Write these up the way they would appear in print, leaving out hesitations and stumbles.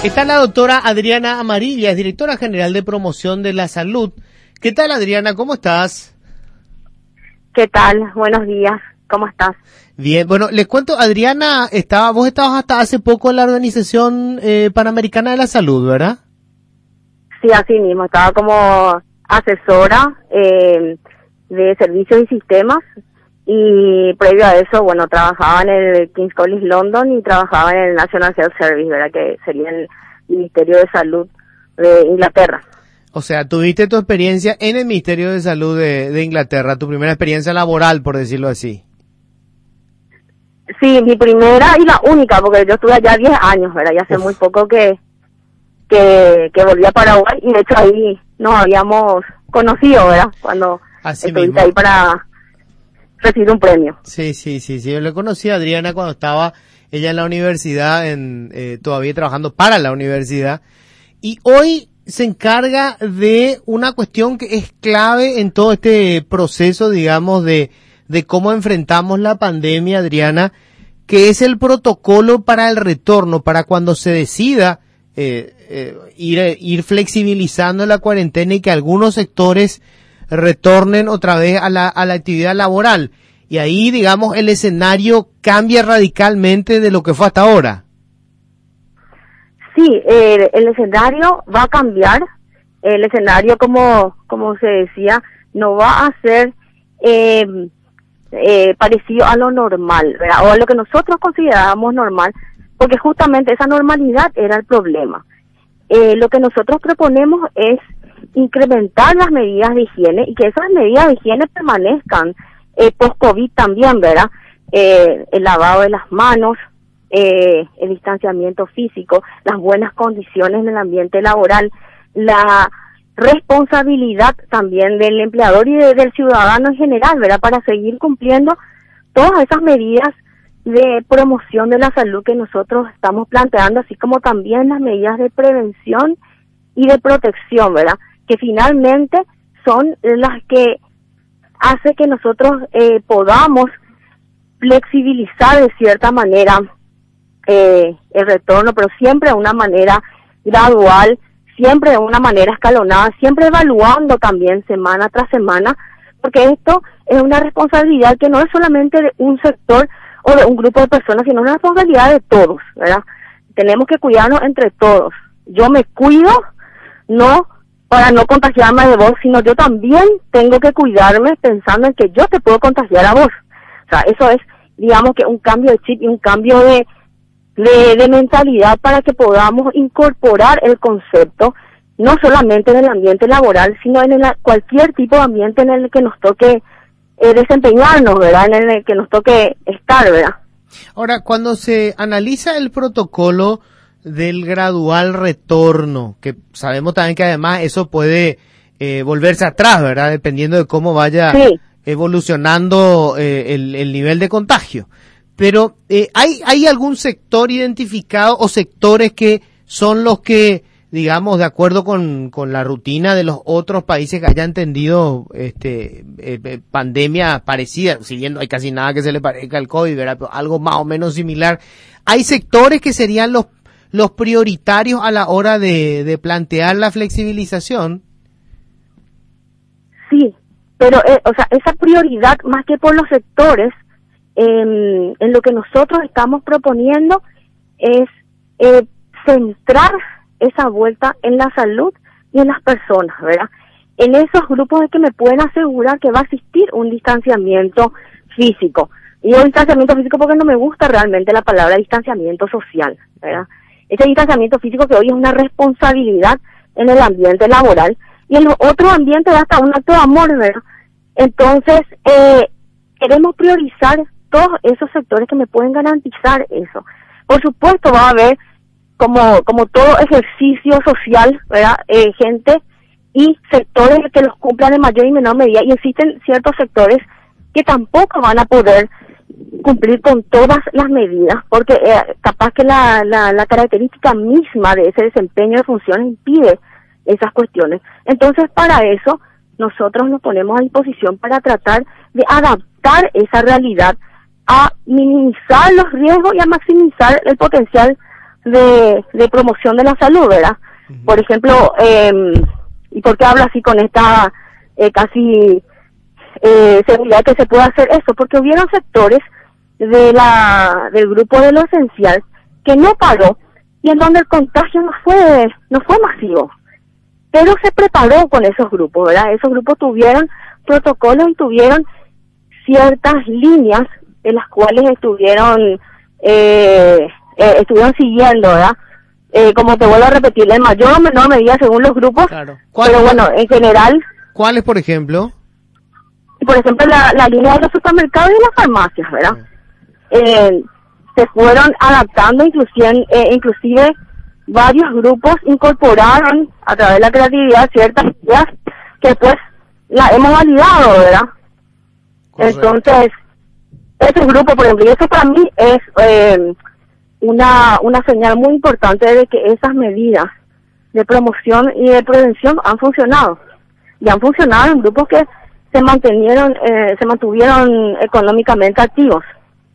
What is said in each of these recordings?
Está la doctora Adriana Amarilla, es directora general de promoción de la salud. ¿Qué tal, Adriana? ¿Cómo estás? ¿Qué tal? Buenos días. ¿Cómo estás? Bien, bueno, les cuento, Adriana, vos estabas hasta hace poco en la Organización Panamericana de la Salud, ¿verdad? Sí, así mismo. Estaba como asesora de servicios y sistemas, y previo a eso, bueno, trabajaba en el King's College London y trabajaba en el National Health Service, ¿verdad? Que sería el Ministerio de Salud de Inglaterra. O sea, tuviste tu experiencia en el Ministerio de Salud de Inglaterra, tu primera experiencia laboral, por decirlo así. Sí, mi primera y la única, porque yo estuve allá 10 años, ¿verdad? Y hace muy poco que volví a Paraguay, y de hecho ahí nos habíamos conocido, ¿verdad? Cuando Así estuviste mismo. ahí para recibir un premio. Sí. Yo le conocí a Adriana cuando estaba ella en la universidad, todavía trabajando para la universidad. Y hoy se encarga de una cuestión que es clave en todo este proceso, digamos, de cómo enfrentamos la pandemia, Adriana, que es el protocolo para el retorno, para cuando se decida ir flexibilizando la cuarentena y que algunos sectores retornen otra vez a la actividad laboral. Y ahí, digamos, el escenario cambia radicalmente de lo que fue hasta ahora. Sí, el escenario va a cambiar. El escenario, como se decía, no va a ser parecido a lo normal, ¿verdad? O a lo que nosotros considerábamos normal, porque justamente esa normalidad era el problema. Lo que nosotros proponemos es incrementar las medidas de higiene y que esas medidas de higiene permanezcan post-COVID también, ¿verdad? El lavado de las manos, el distanciamiento físico, las buenas condiciones en el ambiente laboral, la responsabilidad también del empleador y del ciudadano en general, ¿verdad? Para seguir cumpliendo todas esas medidas de promoción de la salud que nosotros estamos planteando, así como también las medidas de prevención y de protección, ¿verdad? Que finalmente son las que hace que nosotros podamos flexibilizar de cierta manera el retorno, pero siempre de una manera gradual, siempre de una manera escalonada, siempre evaluando también semana tras semana, porque esto es una responsabilidad que no es solamente de un sector o de un grupo de personas, sino una responsabilidad de todos, ¿verdad? Tenemos que cuidarnos entre todos. Yo me cuido, no para no contagiarme de vos, sino yo también tengo que cuidarme pensando en que yo te puedo contagiar a vos. O sea, eso es, digamos, que un cambio de chip y un cambio de mentalidad para que podamos incorporar el concepto, no solamente en el ambiente laboral, sino en cualquier tipo de ambiente en el que nos toque desempeñarnos, ¿verdad? En el que nos toque estar, ¿verdad? Ahora, cuando se analiza el protocolo del gradual retorno, que sabemos también que además eso puede volverse atrás, ¿verdad? Dependiendo de cómo vaya evolucionando el nivel de contagio. Pero ¿hay algún sector identificado o sectores que son los que, digamos, de acuerdo con la rutina de los otros países que hayan tenido pandemia parecida, si bien no hay casi nada que se le parezca al COVID, ¿verdad? Pero algo más o menos similar? ¿Hay sectores que serían los prioritarios a la hora de plantear la flexibilización? Sí, pero o sea, esa prioridad más que por los sectores, en lo que nosotros estamos proponiendo es centrar esa vuelta en la salud y en las personas, ¿verdad? En esos grupos es que me pueden asegurar que va a existir un distanciamiento físico. Y digo distanciamiento físico porque no me gusta realmente la palabra distanciamiento social, ¿verdad? Ese distanciamiento físico que hoy es una responsabilidad en el ambiente laboral y en los otros ambientes hasta un acto de amor, ¿verdad? Entonces, queremos priorizar todos esos sectores que me pueden garantizar eso. Por supuesto va a haber, como todo ejercicio social, ¿verdad? Gente y sectores que los cumplan en mayor y menor medida, y existen ciertos sectores que tampoco van a poder cumplir con todas las medidas, porque capaz que la característica misma de ese desempeño de funciones impide esas cuestiones. Entonces, para eso, nosotros nos ponemos a disposición para tratar de adaptar esa realidad a minimizar los riesgos y a maximizar el potencial de promoción de la salud, ¿verdad? Por ejemplo, ¿y por qué hablo así con esta casi seguridad que se puede hacer eso? Porque hubieron sectores del grupo de lo esencial que no paró y en donde el contagio no fue masivo, pero se preparó con esos grupos, ¿verdad? Esos grupos tuvieron protocolos y tuvieron ciertas líneas en las cuales estuvieron siguiendo, ¿verdad? Como te vuelvo a repetir, en mayor o menor medida según los grupos, Claro. pero bueno, en general. ¿Cuáles, por ejemplo? Por ejemplo, la línea de los supermercados y las farmacias, ¿verdad? Se fueron adaptando, inclusive varios grupos incorporaron a través de la creatividad ciertas ideas que pues la hemos validado, ¿verdad? Correcto. Entonces, ese grupo, por ejemplo, y eso para mí es una señal muy importante de que esas medidas de promoción y de prevención han funcionado. Y han funcionado en grupos que se mantuvieron económicamente activos.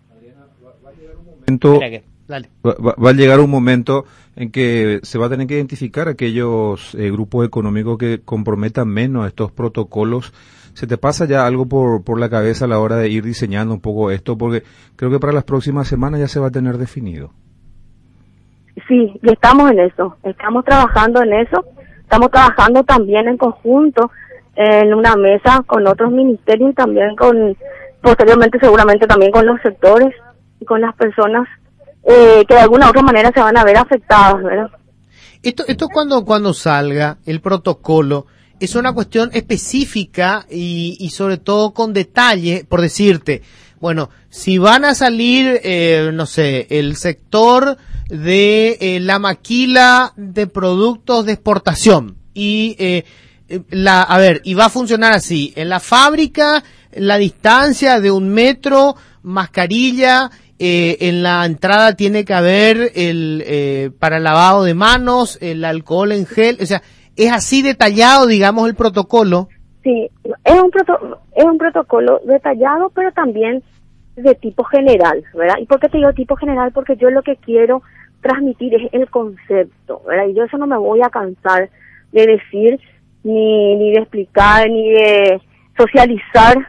Va a llegar un momento en que se va a tener que identificar aquellos grupos económicos que comprometan menos estos protocolos. ¿Se te pasa ya algo por la cabeza a la hora de ir diseñando un poco esto? Porque creo que para las próximas semanas ya se va a tener definido. Sí, y estamos en eso, estamos trabajando en eso, estamos trabajando también en conjunto en una mesa con otros ministerios y también posteriormente seguramente también con los sectores y con las personas que de alguna u otra manera se van a ver afectadas, ¿verdad? Esto cuando salga el protocolo es una cuestión específica y sobre todo con detalle, por decirte, bueno, si van a salir, no sé, el sector de la maquila de productos de exportación y y va a funcionar así, en la fábrica, la distancia de 1 metro, mascarilla, en la entrada tiene que haber para el lavado de manos, el alcohol en gel, o sea, es así detallado, digamos, el protocolo. Sí, es un protocolo detallado, pero también de tipo general, ¿verdad? ¿Y por qué te digo tipo general? Porque yo lo que quiero transmitir es el concepto, ¿verdad? Y yo eso no me voy a cansar de decir, ni de explicar, ni de socializar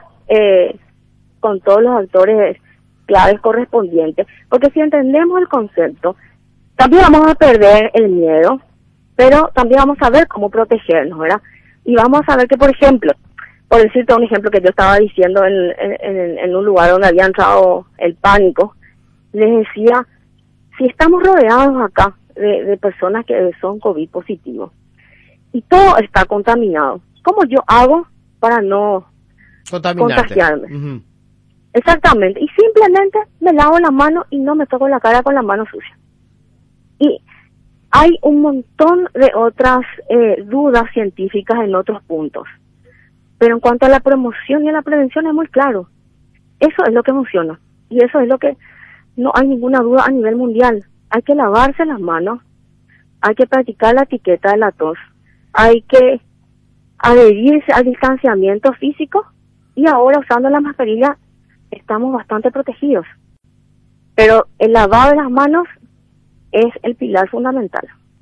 con todos los actores claves correspondientes, porque si entendemos el concepto, también vamos a perder el miedo, pero también vamos a ver cómo protegernos, ¿verdad? Y vamos a saber que, por ejemplo, por decirte un ejemplo que yo estaba diciendo en un lugar donde había entrado el pánico, les decía, si estamos rodeados acá de personas que son COVID positivos y todo está contaminado, ¿cómo yo hago para no contagiarme? Uh-huh. Exactamente, y simplemente me lavo la mano y no me toco la cara con la mano sucia. Y hay un montón de otras dudas científicas en otros puntos. Pero en cuanto a la promoción y a la prevención es muy claro. Eso es lo que funciona. Y eso es lo que no hay ninguna duda a nivel mundial. Hay que lavarse las manos, hay que practicar la etiqueta de la tos, hay que adherirse al distanciamiento físico y ahora usando la mascarilla estamos bastante protegidos. Pero el lavado de las manos es el pilar fundamental.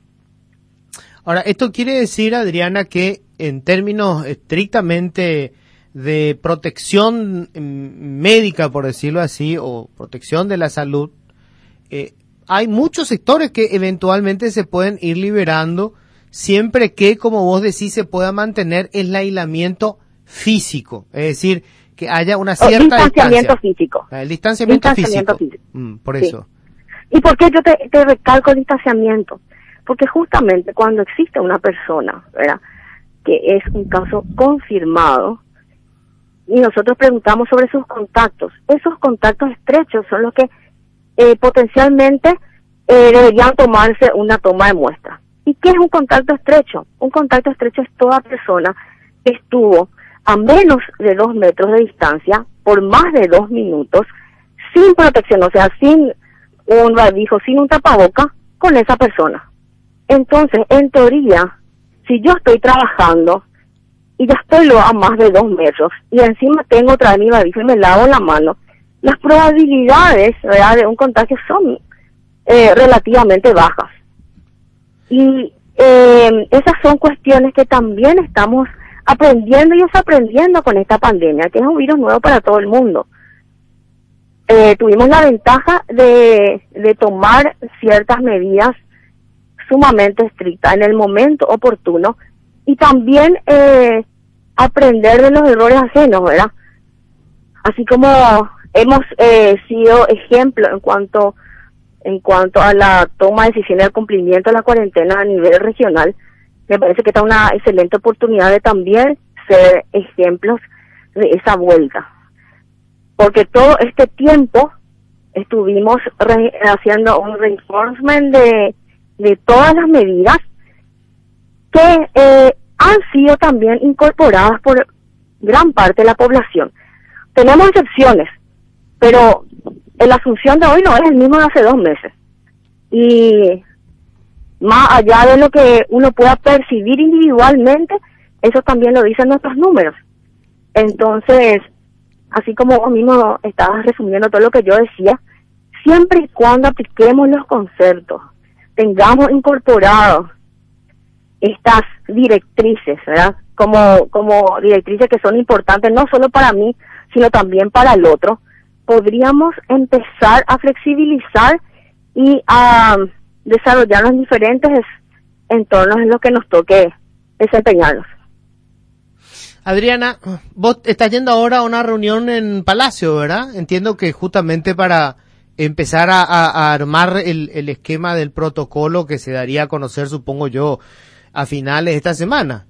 Ahora, esto quiere decir, Adriana, que en términos estrictamente de protección médica, por decirlo así, o protección de la salud, hay muchos sectores que eventualmente se pueden ir liberando siempre que, como vos decís, se pueda mantener el aislamiento físico, es decir, que haya una cierta distanciamiento físico. El distanciamiento físico. Por eso. ¿Y por qué yo te recalco el distanciamiento? Porque justamente cuando existe una persona, ¿verdad?, que es un caso confirmado, y nosotros preguntamos sobre sus contactos, esos contactos estrechos son los que potencialmente deberían tomarse una toma de muestra. ¿Y qué es un contacto estrecho? Un contacto estrecho es toda persona que estuvo a menos de 2 metros de distancia por más de 2 minutos sin protección, o sea, sin un barbijo, sin un tapaboca con esa persona. Entonces, en teoría, si yo estoy trabajando y ya estoy a más de 2 metros y encima tengo otra vez mi barbijo y me lavo la mano, las probabilidades, ¿verdad?, de un contagio son relativamente bajas. Y esas son cuestiones que también estamos aprendiendo y desaprendiendo con esta pandemia, que es un virus nuevo para todo el mundo. Tuvimos la ventaja de tomar ciertas medidas sumamente estrictas en el momento oportuno y también aprender de los errores ajenos, ¿verdad? Así como hemos sido ejemplo en cuanto a la toma de decisiones del cumplimiento de la cuarentena a nivel regional, me parece que está una excelente oportunidad de también ser ejemplos de esa vuelta. Porque todo este tiempo estuvimos haciendo un reinforcement de todas las medidas que han sido también incorporadas por gran parte de la población. Tenemos excepciones, pero la Asunción de hoy no es el mismo de hace 2 meses. Y más allá de lo que uno pueda percibir individualmente, eso también lo dicen nuestros números. Entonces, así como vos mismo estabas resumiendo todo lo que yo decía, siempre y cuando apliquemos los conceptos, tengamos incorporados estas directrices, ¿verdad? Como directrices que son importantes no solo para mí, sino también para el otro, podríamos empezar a flexibilizar y a desarrollarnos en diferentes entornos en los que nos toque desempeñarnos. Adriana, vos estás yendo ahora a una reunión en Palacio, ¿verdad? Entiendo que justamente para empezar a armar el esquema del protocolo que se daría a conocer, supongo yo, a finales de esta semana.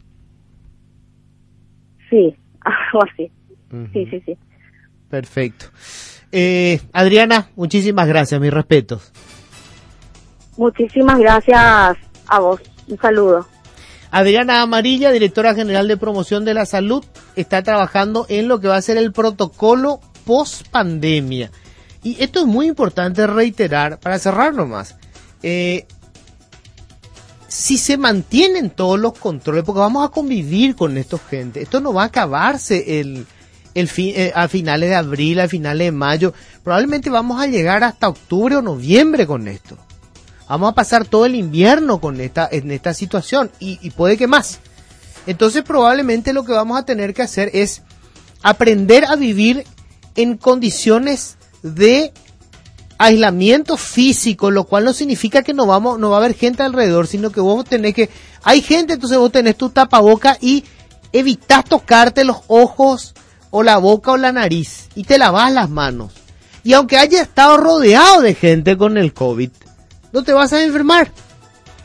Sí, algo así. Uh-huh. Sí. Perfecto. Adriana, muchísimas gracias, mis respetos. Muchísimas gracias a vos. Un saludo. Adriana Amarilla, directora general de promoción de la salud, está trabajando en lo que va a ser el protocolo post pandemia. Y esto es muy importante reiterar, para cerrar nomás, si se mantienen todos los controles, porque vamos a convivir con esta gente, esto no va a acabarse a finales de abril, a finales de mayo, probablemente vamos a llegar hasta octubre o noviembre con esto. Vamos a pasar todo el invierno en esta situación y puede que más. Entonces probablemente lo que vamos a tener que hacer es aprender a vivir en condiciones de aislamiento físico, lo cual no significa que no va a haber gente alrededor, sino que vos tenés hay gente, entonces vos tenés tu tapaboca y evitás tocarte los ojos o la boca o la nariz y te lavas las manos. Y aunque hayas estado rodeado de gente con el COVID, no te vas a enfermar.